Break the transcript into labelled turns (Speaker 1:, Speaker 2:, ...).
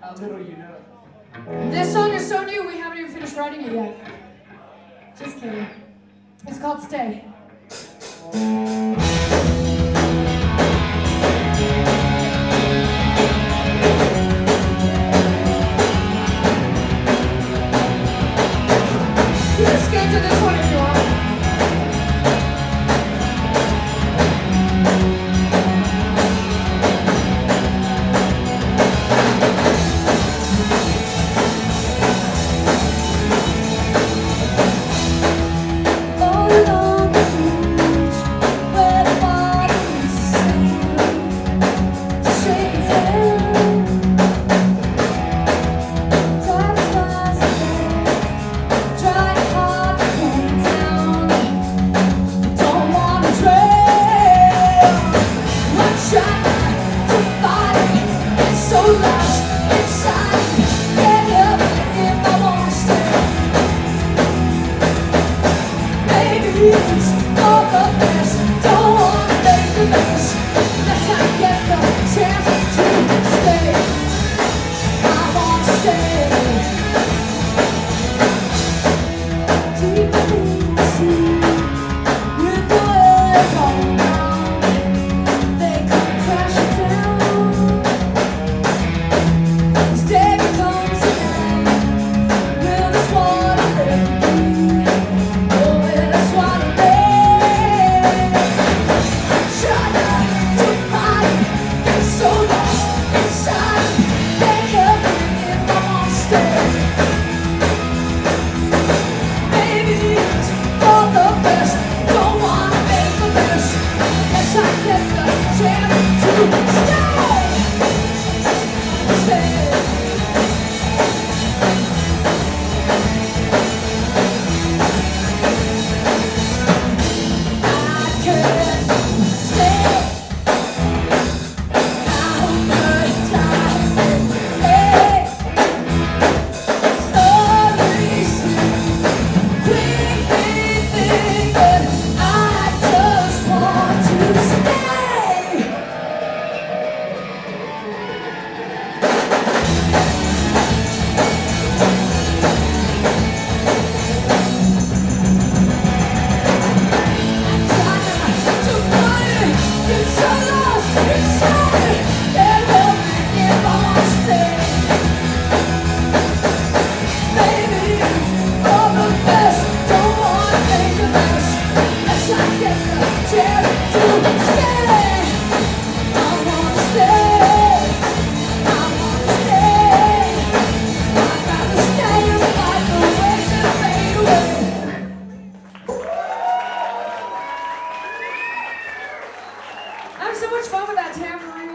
Speaker 1: little you know.
Speaker 2: This song is so new, we haven't even finished writing it yet. Just kidding. It's called Stay. You can skate to this one if you want. I'm so much fun with that tambourine.